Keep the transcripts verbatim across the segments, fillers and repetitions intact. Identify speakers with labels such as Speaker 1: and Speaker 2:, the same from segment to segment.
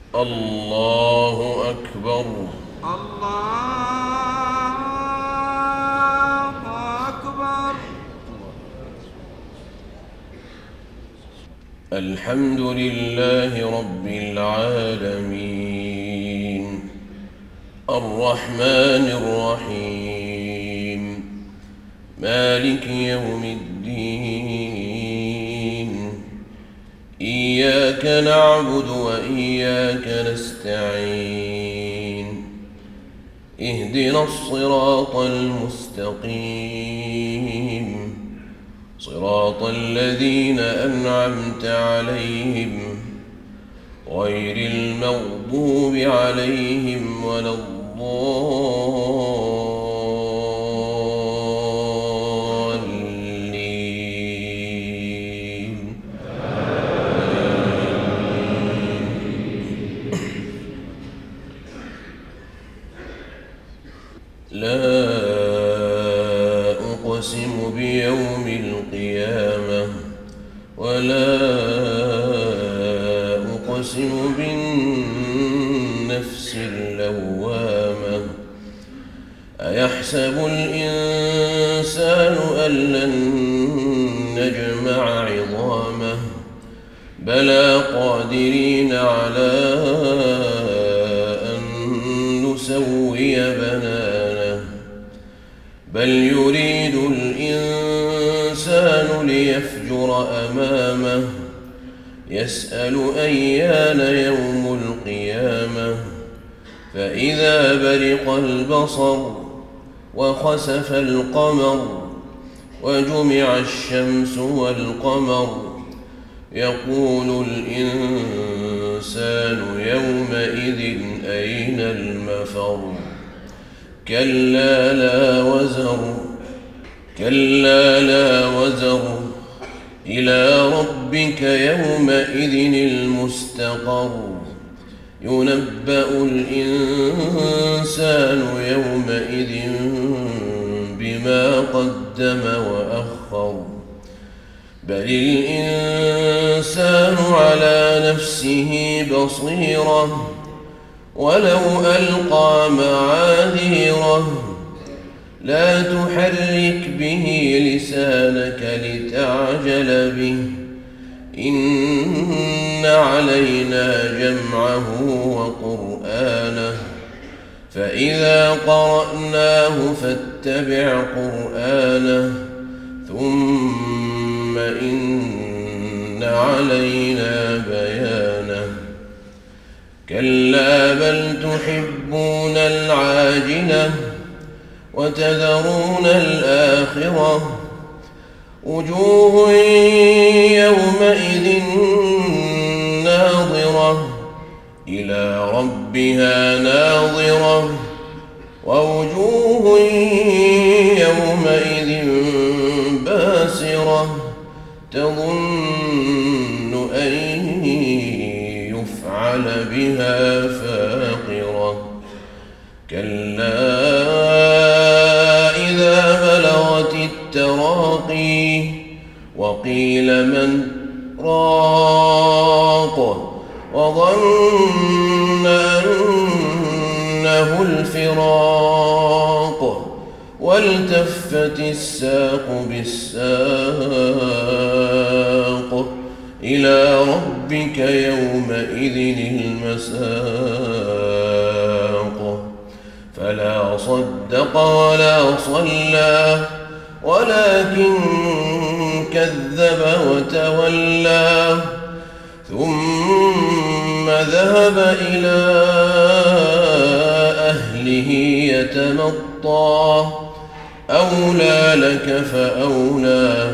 Speaker 1: الله أكبر.
Speaker 2: الله أكبر.
Speaker 1: الحمد لله رب العالمين الرحمن الرحيم مالك يوم الدين إياك نعبد وإياك نستعين اهدنا الصراط المستقيم صراط الذين أنعمت عليهم غير المغضوب عليهم ولا الضالين. لا أقسم بيوم القيامة ولا أقسم بالنفس اللوامة أيحسب الإنسان أن لن نجمع عظامه بلى قادرين على أن نسوي بنانه بل يريد الإنسان ليفجر أمامه يسأل أيان يوم القيامة فإذا برق البصر وخسف القمر وجمع الشمس والقمر يقول الإنسان يومئذ أين المفر كلا لا وزر كلا لا وزر إلى ربك يومئذ المستقر ينبأ الإنسان يومئذ بما قدم وأخر بل الإنسان على نفسه بصيرة ولو ألقى معاذيره لا تحرك به لسانك لتعجل به إن علينا جمعه وقرآنه فإذا قرأناه فاتبع قرآنه ثم إن علينا بيانه كلا بل تحبون العاجلة وتذرون الآخرة وجوه يومئذ ناظرة إلى ربها ناظرة ووجوه يومئذ باسرة تظن أن يفعل بها فاقرة كلا إذا بلغت التراقي وقيل من راق وظن أنه الفراق والتفت الساق بالساق إلى ربك يومئذ المساق فلا صدق ولا صلى ولكن كذب وتولى ثم ذهب إلى أهله يتمطى أولى لك فأولى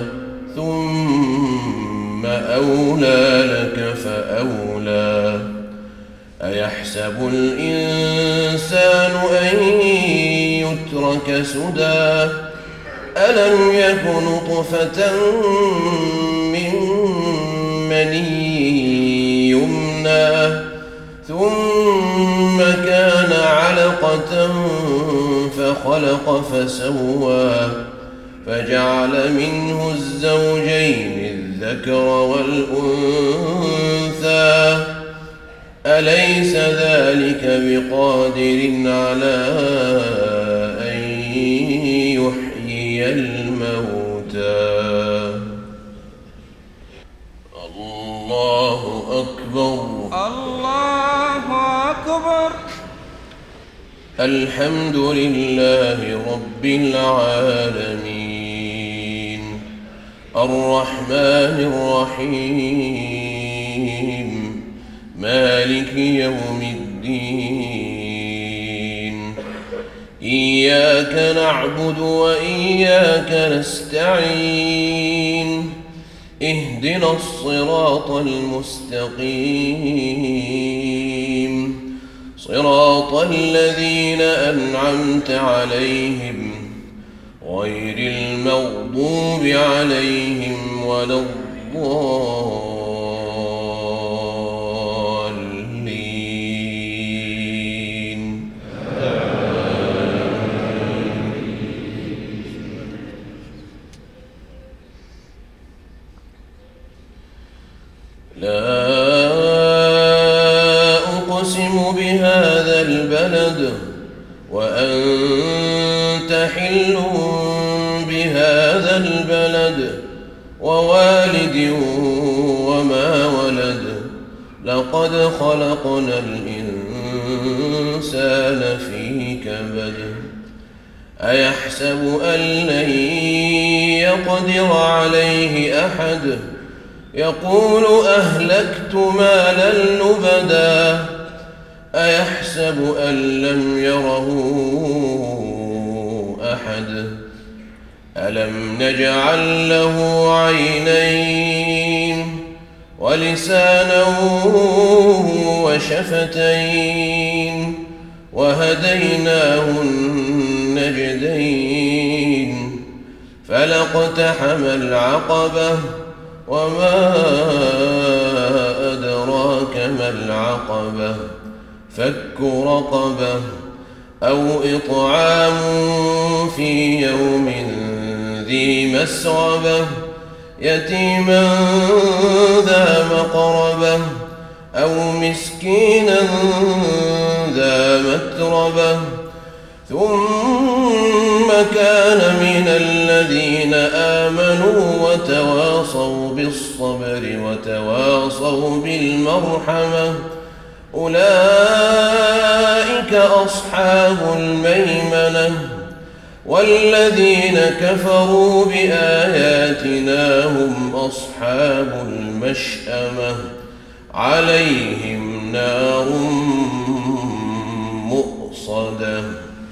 Speaker 1: ثم أولى لك فأولى أيحسب الإنسان أن يترك سدى ألم يك نطفة من مني يمنى ثم كان علقة فخلق فسوى فجعل منه الزوجين الذكر والأنثى أليس ذلك بقادر على أن يحيي الموتى الله أكبر
Speaker 2: الله أكبر.
Speaker 1: الحمد لله رب العالمين الرحمن الرحيم مالك يوم الدين إياك نعبد وإياك نستعين اهدنا الصراط المستقيم صراط الذين أنعمت عليهم غير المغضوب عليهم ولا الضالين. لا أقسم بهذا البلد وأنت حل بهذا البلد ووالد وما ولد لقد خلقنا الإنسان في كبد أيحسب أن لن يقدر عليه أحد يقول أهلكت مالا لبدا أيحسب أن لم يره أحد ألم نجعل له عينين ولسانا وشفتين وهديناه النجدين فلاقتحم العقبة وما أدراك ما العقبة فك رقبة أو إطعام في يوم ذي مسغبة يتيما ذا مقربة أو مسكينا ذا متربة ثم كان من الذين آمنوا وتواصوا بالصبر وتواصوا بالمرحمة أولئك أصحاب الميمنة والذين كفروا بآياتنا هم أصحاب المشأمة عليهم نار مؤصدة.